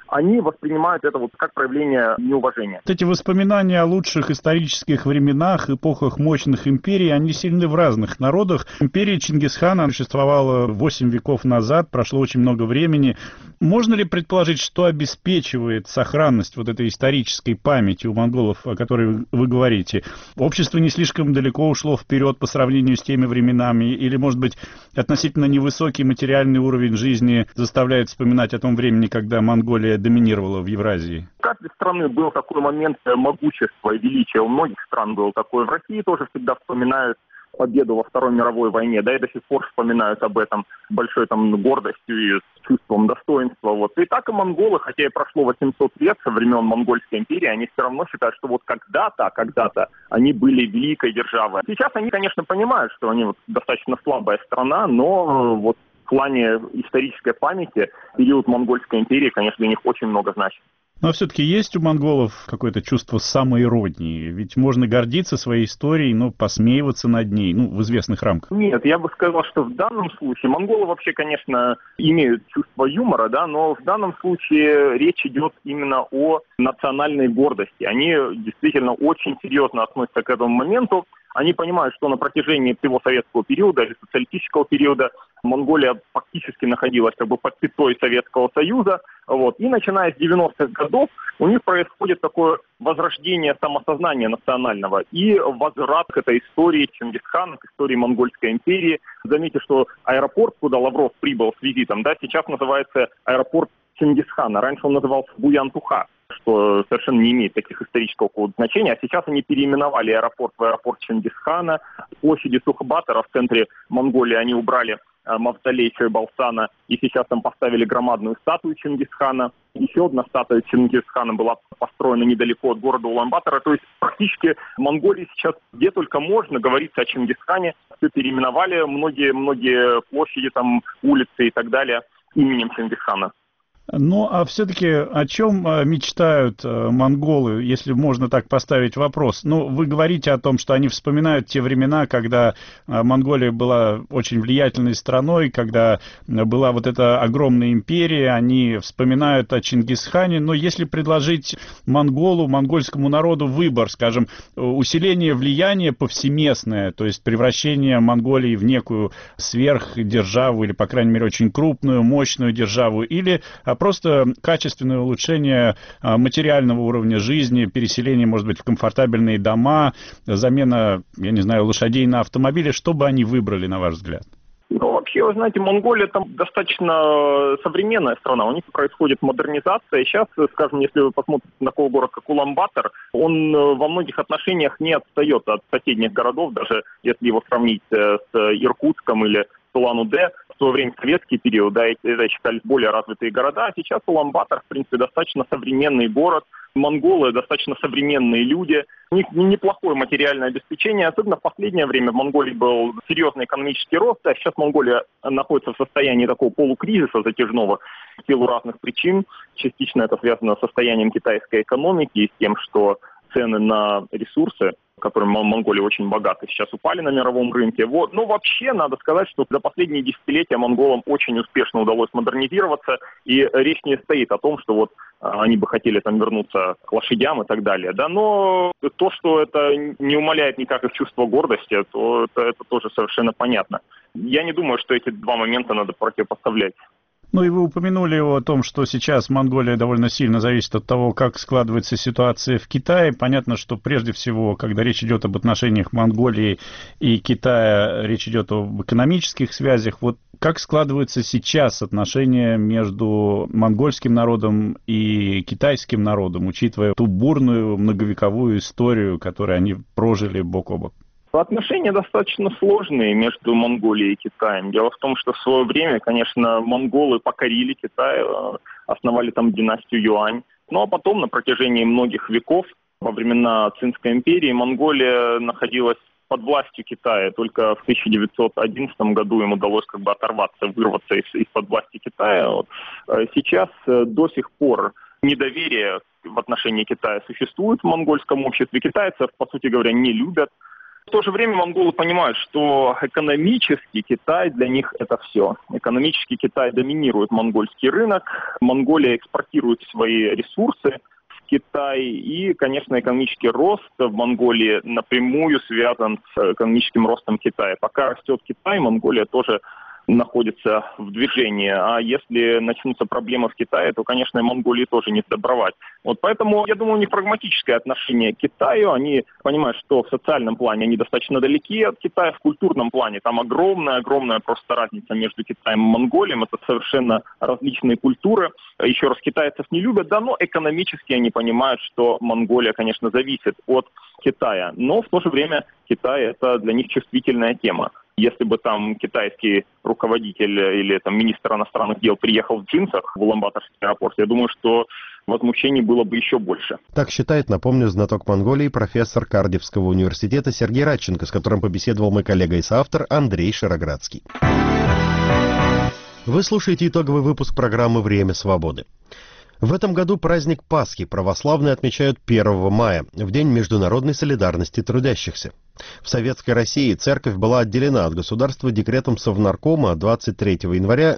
они воспринимают это вот как проявление неуважения. Эти воспоминания о лучших исторических временах, эпохах мощных империй, они сильны в разных народах. Империя Чингисхана существовала 8 веков назад, прошло очень много времени. Можно ли предположить, что обеспечивает сохранность вот этой исторической памяти у монголов, о которой вы говорите? Общество не слишком далеко ушло вперед по сравнению с теми временами? Или, может быть, относительно невысокий материальный уровень жизни заставляет вспоминать о том времени, когда Монголия доминировала в Евразии? У каждой страны был такой момент могущества и величия. У многих стран был такой. В России тоже всегда вспоминают победу во Второй мировой войне, да, и до сих пор вспоминают об этом с большой там гордостью и с чувством достоинства. Вот. И так и монголы, хотя и прошло 800 лет со времен Монгольской империи, они все равно считают, что вот когда-то они были великой державой. Сейчас они, конечно, понимают, что они вот достаточно слабая страна, но вот в плане исторической памяти период Монгольской империи, конечно, для них очень много значит. Но все-таки есть у монголов какое-то чувство самоиронии? Ведь можно гордиться своей историей, но посмеиваться над ней, в известных рамках. Нет, я бы сказал, что в данном случае монголы вообще, конечно, имеют чувство юмора, да, но в данном случае речь идет именно о национальной гордости. Они действительно очень серьезно относятся к этому моменту. Они понимают, что на протяжении всего советского периода или социалистического периода Монголия фактически находилась как бы под пятой Советского Союза. Вот. И начиная с 90-х годов у них происходит такое возрождение самосознания национального и возврат к этой истории Чингисхана, к истории Монгольской империи. Заметьте, что аэропорт, куда Лавров прибыл с визитом, да, сейчас называется аэропорт Чингисхана. Раньше он назывался Буян-Туха, что совершенно не имеет таких исторического значения. А сейчас они переименовали аэропорт в аэропорт Чингисхана. С площади Сухбатора в центре Монголии они убрали мавзолей Чойбалсана, и сейчас там поставили громадную статую Чингисхана. Еще одна статуя Чингисхана была построена недалеко от города Улан-Батора. То есть практически в Монголии сейчас где только можно говорится о Чингисхане. Все переименовали, многие площади, там, улицы и так далее именем Чингисхана. Ну, а все-таки о чем мечтают монголы, если можно так поставить вопрос? Вы говорите о том, что они вспоминают те времена, когда Монголия была очень влиятельной страной, когда была вот эта огромная империя, они вспоминают о Чингисхане, но если предложить монгольскому народу выбор, скажем, усиление влияния повсеместное, то есть превращение Монголии в некую сверхдержаву или, по крайней мере, очень крупную, мощную державу, или просто качественное улучшение материального уровня жизни, переселение, может быть, в комфортабельные дома, замена, лошадей на автомобили. Что бы они выбрали, на ваш взгляд? Вообще, вы знаете, Монголия там достаточно современная страна, у них происходит модернизация. Сейчас, скажем, если вы посмотрите на такой город, как Улан-Батор, он во многих отношениях не отстает от соседних городов, даже если его сравнить с Иркутском или Улан-Удэ. В свое время, в советский период, да, это считались более развитые города, а сейчас Улан-Батор, в принципе, достаточно современный город. Монголы достаточно современные люди, у них неплохое материальное обеспечение, особенно в последнее время в Монголии был серьезный экономический рост, а сейчас Монголия находится в состоянии такого полукризиса затяжного в силу разных причин. Частично это связано с состоянием китайской экономики и с тем, что цены на ресурсы, которыми Монголия очень богата, сейчас упали на мировом рынке. Вот. Но вообще надо сказать, что за последние десятилетия монголам очень успешно удалось модернизироваться, и речь не стоит о том, что вот они бы хотели там вернуться к лошадям и так далее. Да? Но то, что это не умаляет никак их чувство гордости, то это тоже совершенно понятно. Я не думаю, что эти два момента надо противопоставлять. И вы упомянули о том, что сейчас Монголия довольно сильно зависит от того, как складывается ситуация в Китае. Понятно, что прежде всего, когда речь идет об отношениях Монголии и Китая, речь идет об экономических связях. Вот как складываются сейчас отношения между монгольским народом и китайским народом, учитывая ту бурную многовековую историю, которую они прожили бок о бок? Отношения достаточно сложные между Монголией и Китаем. Дело в том, что в свое время, конечно, монголы покорили Китай, основали там династию Юань. Ну а потом на протяжении многих веков, во времена Цинской империи, Монголия находилась под властью Китая. Только в 1911 году им удалось оторваться, вырваться из-под власти Китая. Вот. Сейчас до сих пор недоверие в отношении Китая существует в монгольском обществе. Китайцев, по сути говоря, не любят. В то же время монголы понимают, что экономически Китай для них это все. Экономически Китай доминирует монгольский рынок, Монголия экспортирует свои ресурсы в Китай, и, конечно, экономический рост в Монголии напрямую связан с экономическим ростом Китая. Пока растет Китай, Монголия тоже находится в движении. А если начнутся проблемы в Китае, то, конечно, и Монголии тоже не сдобровать. Вот поэтому, я думаю, у них прагматическое отношение к Китаю. Они понимают, что в социальном плане они достаточно далеки от Китая, в культурном плане там огромная просто разница между Китаем и Монголией. Это совершенно различные культуры. Еще раз, китайцев не любят, да, но экономически они понимают, что Монголия, конечно, зависит от Китая. Но в то же время Китай – это для них чувствительная тема. Если бы там китайский руководитель или там министр иностранных дел приехал в джинсах в Улан-Баторский аэропорт, я думаю, что возмущений было бы еще больше. Так считает, напомню, знаток Монголии, профессор Кардифского университета Сергей Радченко, с которым побеседовал мой коллега и соавтор Андрей Широградский. Вы слушаете итоговый выпуск программы «Время свободы». В этом году праздник Пасхи православные отмечают 1 мая, в День международной солидарности трудящихся. В Советской России церковь была отделена от государства декретом Совнаркома 23 января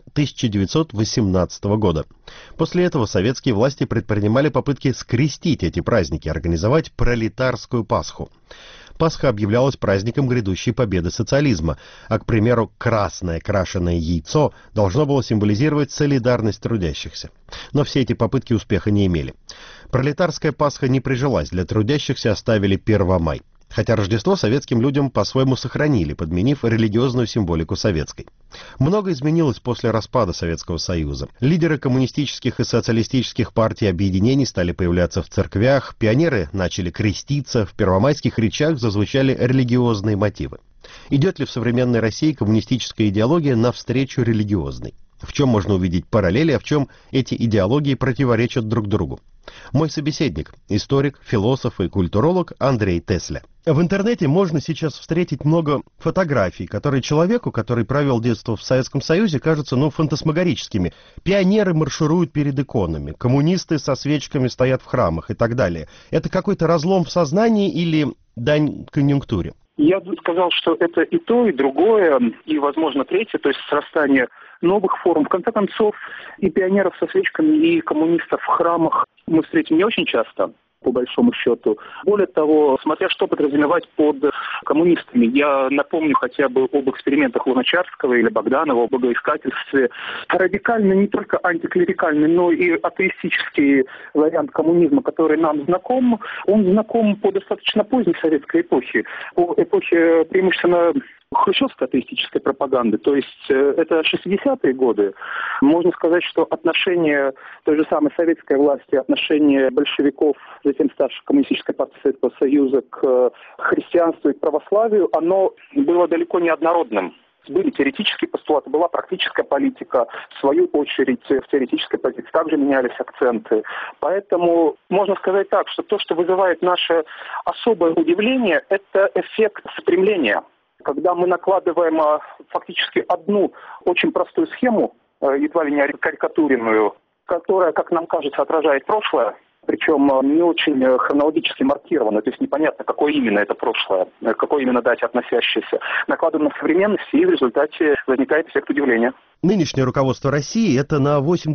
1918 года. После этого советские власти предпринимали попытки скрестить эти праздники, организовать пролетарскую Пасху. Пасха объявлялась праздником грядущей победы социализма, а, к примеру, красное крашеное яйцо должно было символизировать солидарность трудящихся. Но все эти попытки успеха не имели. Пролетарская Пасха не прижилась, для трудящихся оставили 1 мая. Хотя Рождество советским людям по-своему сохранили, подменив религиозную символику советской. Много изменилось после распада Советского Союза. Лидеры коммунистических и социалистических партий и объединений стали появляться в церквях, пионеры начали креститься, в первомайских речах зазвучали религиозные мотивы. Идет ли в современной России коммунистическая идеология навстречу религиозной? В чем можно увидеть параллели, а в чем эти идеологии противоречат друг другу? Мой собеседник, историк, философ и культуролог Андрей Тесля. В интернете можно сейчас встретить много фотографий, которые человеку, который провел детство в Советском Союзе, кажутся, фантасмагорическими. Пионеры маршируют перед иконами, коммунисты со свечками стоят в храмах и так далее. Это какой-то разлом в сознании или дань конъюнктуре? Я бы сказал, что это и то, и другое, и, возможно, третье, то есть срастание новых форм. В конце концов, и пионеров со свечками, и коммунистов в храмах мы встретим не очень часто, по большому счету. Более того, смотря что подразумевать под коммунистами. Я напомню хотя бы об экспериментах Луначарского или Богданова, о богоискательстве. Радикальный, не только антиклерикальный, но и атеистический вариант коммунизма, который нам знаком, он знаком по достаточно поздней советской эпохе. По эпохе преимущественно хрущевской атеистической пропаганды, то есть это 60-е годы. Можно сказать, что отношение той же самой советской власти, отношение большевиков, затем старшей коммунистической партии Советского Союза к христианству и к православию, оно было далеко не однородным. Были теоретические постулаты, была практическая политика, в свою очередь в теоретической позиции также менялись акценты. Поэтому можно сказать так, что то, что вызывает наше особое удивление, это эффект стремления. Когда мы накладываем фактически одну очень простую схему, едва ли не карикатуренную, которая, как нам кажется, отражает прошлое, причем не очень хронологически маркировано, то есть непонятно, какое именно это прошлое, к какой именно дате относящееся, накладываем на современность, и в результате возникает эффект удивления. Нынешнее руководство России — это на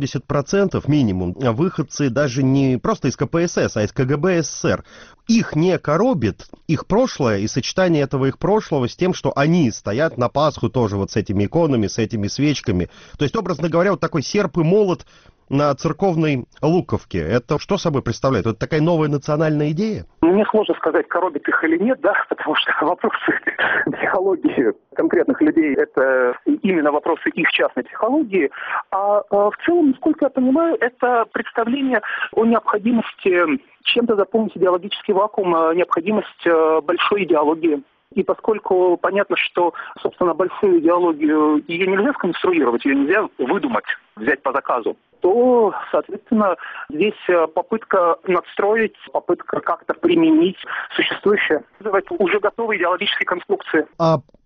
80% минимум выходцы даже не просто из КПСС, а из КГБ СССР. Их не коробит их прошлое и сочетание этого их прошлого с тем, что они стоят на Пасху тоже вот с этими иконами, с этими свечками. То есть, образно говоря, вот такой серп и молот на церковной Луковке. Это что собой представляет? Это такая новая национальная идея? Мне сложно сказать, коробит их или нет, да, потому что вопросы психологии конкретных людей — это именно вопросы их частной психологии. А в целом, насколько я понимаю, это представление о необходимости чем-то заполнить идеологический вакуум, необходимость большой идеологии. И поскольку понятно, что, собственно, большую идеологию, ее нельзя сконструировать, ее нельзя выдумать, взять по заказу, то, соответственно, здесь попытка надстроить, попытка как-то применить существующее, уже готовые идеологические конструкции. А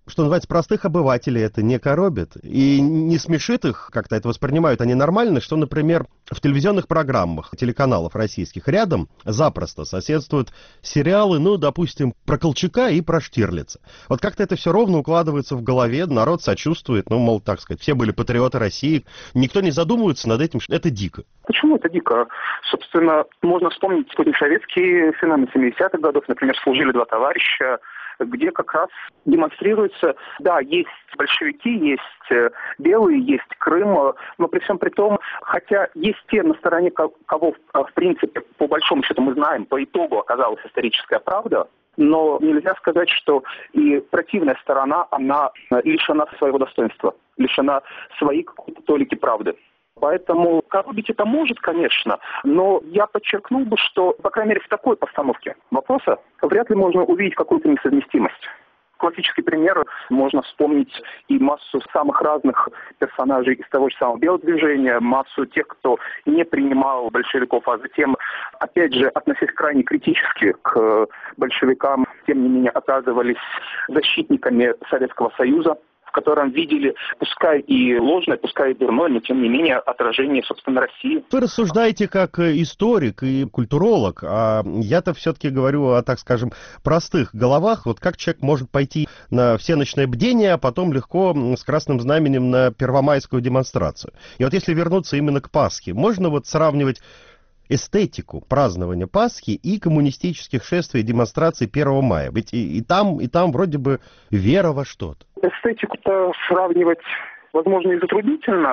что называется, простых обывателей это не коробит и не смешит их, как-то это воспринимают они нормально, что, например, в телевизионных программах телеканалов российских рядом запросто соседствуют сериалы, ну, допустим, про Колчака и про Штирлица. Вот как-то это все ровно укладывается в голове, народ сочувствует, ну, мол, так сказать, все были патриоты России, никто не задумывается над этим, что это дико. Почему это дико? Собственно, можно вспомнить советские феномены 70-х годов, например, «Служили два товарища», где как раз демонстрируется, да, есть большевики, есть белые, есть Крым, но при всем при том, хотя есть те, на стороне кого, в принципе, по большому счету мы знаем, по итогу оказалась историческая правда, но нельзя сказать, что и противная сторона, она лишена своего достоинства, лишена своей какой-то толики правды. Поэтому коробить это может, конечно, но я подчеркнул бы, что, по крайней мере, в такой постановке вопроса вряд ли можно увидеть какую-то несовместимость. Классический пример, можно вспомнить и массу самых разных персонажей из того же самого белого движения, массу тех, кто не принимал большевиков, а затем, опять же, относясь крайне критически к большевикам, тем не менее оказывались защитниками Советского Союза, в котором видели, пускай и ложное, пускай и дурное, но тем не менее отражение, собственно, России. Вы рассуждаете как историк и культуролог, а я-то все-таки говорю о, так скажем, простых головах. Вот как человек может пойти на всеночное бдение, а потом легко с красным знаменем на первомайскую демонстрацию. И вот если вернуться именно к Пасхе, можно вот сравнивать эстетику празднования Пасхи и коммунистических шествий и демонстраций 1 мая. Ведь и там вроде бы вера во что-то. Эстетику-то сравнивать, возможно, и затруднительно,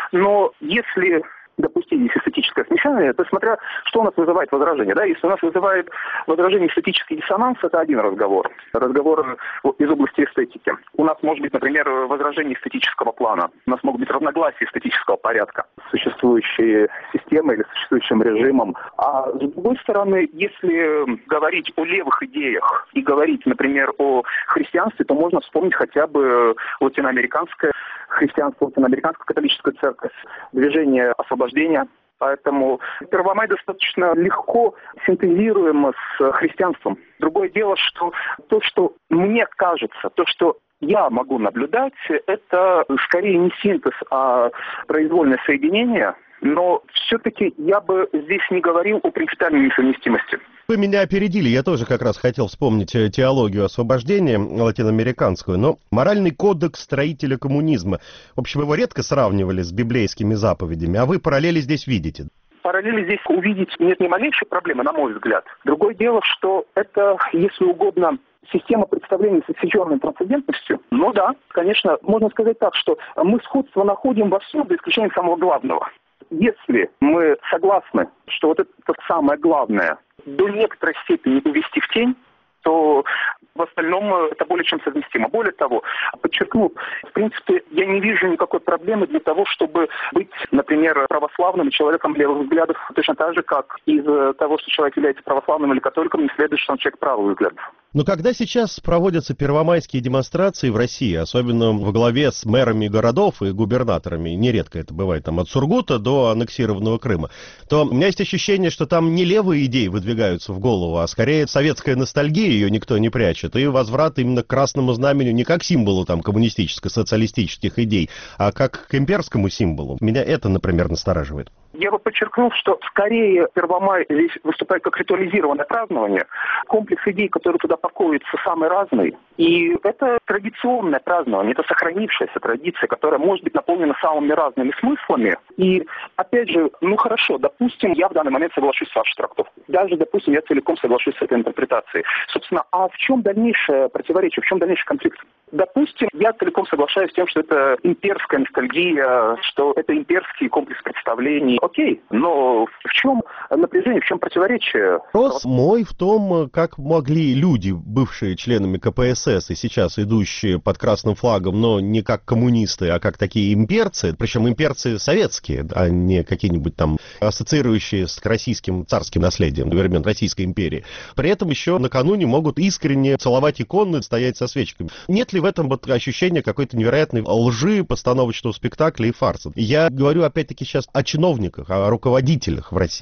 но если допустить здесь эстетическое смешение, то смотря, что у нас вызывает возражение. Да? Если у нас вызывает возражение эстетический диссонанс, это один разговор. Разговор из области эстетики. У нас может быть, например, возражение эстетического плана. У нас могут быть разногласия эстетического порядка с существующей системой или существующим режимом. А с другой стороны, если говорить о левых идеях и говорить, например, о христианстве, то можно вспомнить хотя бы латиноамериканское христианство, латиноамериканскую католическую церковь, движение освобождения. Поэтому Первомай достаточно легко синтезируемо с христианством. Другое дело, что то, что мне кажется, то, что я могу наблюдать, это скорее не синтез, а произвольное соединение. Но все-таки я бы здесь не говорил о принципиальной несовместимости. Вы меня опередили, я тоже как раз хотел вспомнить теологию освобождения латиноамериканскую, но моральный кодекс строителя коммунизма, в общем, его редко сравнивали с библейскими заповедями, а вы параллели здесь видите. Параллели здесь увидеть нет ни малейшей проблемы, на мой взгляд. Другое дело, что это, если угодно, система представлений с отсеченной трансцендентностью. Ну да, конечно, можно сказать так, что мы сходство находим во всем, за исключением самого главного. Если мы согласны, что вот это самое главное до некоторой степени увести в тень, то в остальном это более чем совместимо. Более того, подчеркну, в принципе, я не вижу никакой проблемы для того, чтобы быть, например, православным человеком левых взглядов, точно так же, как из того, что человек является православным или католиком, не следует, что он человек правых взглядов. Но когда сейчас проводятся первомайские демонстрации в России, особенно во главе с мэрами городов и губернаторами, нередко это бывает там от Сургута до аннексированного Крыма, то у меня есть ощущение, что там не левые идеи выдвигаются в голову, а скорее советская ностальгия, ее никто не прячет, и возврат именно к красному знамению не как символу там коммунистическо-социалистических идей, а как к имперскому символу. Меня это, например, настораживает. Я бы подчеркнул, что скорее Первомай здесь выступает как ритуализированное празднование. Комплекс идей, которые туда пакуются, самый разный. И это традиционное празднование, это сохранившаяся традиция, которая может быть наполнена самыми разными смыслами. И, опять же, ну хорошо, допустим, я в данный момент соглашусь с вашей трактовкой. Даже, допустим, я целиком соглашусь с этой интерпретацией. Собственно, а в чем дальнейшее противоречие, в чем дальнейший конфликт? Допустим, я целиком соглашаюсь с тем, что это имперская ностальгия, что это имперский комплекс представлений. Окей, но в чем напряжение, в чем противоречие? Вопрос мой в том, как могли люди, бывшие членами КПСС и сейчас идущие под красным флагом, но не как коммунисты, а как такие имперцы, причем имперцы советские, а не какие-нибудь там ассоциирующие с российским царским наследием времен Российской империи, при этом еще накануне могут искренне целовать иконы, стоять со свечками. Нет ли в этом вот ощущение какой-то невероятной лжи, постановочного спектакля и фарса? Я говорю опять-таки сейчас о чиновниках, о руководителях в России.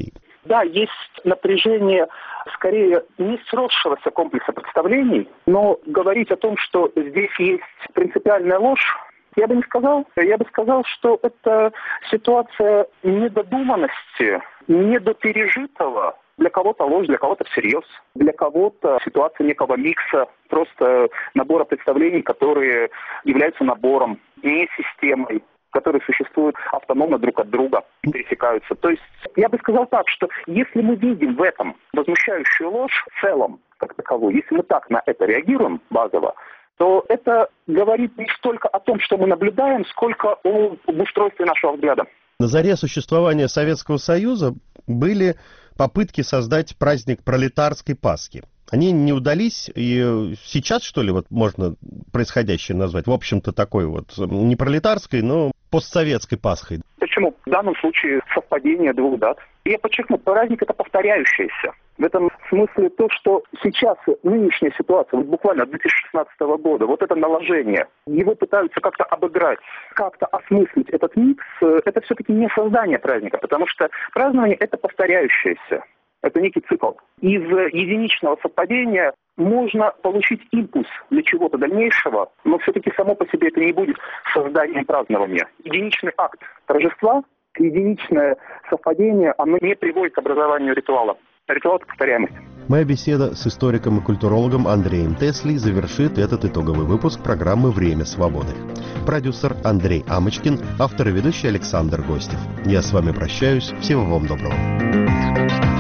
Да, есть напряжение, скорее, не сросшегося комплекса представлений, но говорить о том, что здесь есть принципиальная ложь, я бы не сказал. Я бы сказал, что это ситуация недодуманности, недопережитого. Для кого-то ложь, для кого-то всерьез, для кого-то ситуация некого микса, просто набора представлений, которые являются набором, не системой, которые существуют автономно друг от друга и пересекаются. То есть я бы сказал так, что если мы видим в этом возмущающую ложь в целом, как таковую, если мы так на это реагируем базово, то это говорит не столько о том, что мы наблюдаем, сколько об устройстве нашего взгляда. На заре существования Советского Союза были попытки создать праздник пролетарской Пасхи. Они не удались, и сейчас, что ли, вот можно происходящее назвать, в общем-то, такой вот не пролетарской, но постсоветской Пасхой. Почему? В данном случае совпадение двух дат. И я подчеркну, праздник это повторяющийся. В этом смысле то, что сейчас нынешняя ситуация, вот буквально 2016 года, вот это наложение, его пытаются как-то обыграть, как-то осмыслить этот микс, это все-таки не создание праздника, потому что празднование это повторяющееся. Это некий цикл. Из единичного совпадения можно получить импульс для чего-то дальнейшего, но все-таки само по себе это не будет созданием празднования. Единичный акт торжества, единичное совпадение, оно не приводит к образованию ритуала. Ритуал – это повторяемость. Моя беседа с историком и культурологом Андреем Теслей завершит этот итоговый выпуск программы «Время свободы». Продюсер Андрей Амочкин, автор и ведущий Александр Гостев. Я с вами прощаюсь. Всего вам доброго.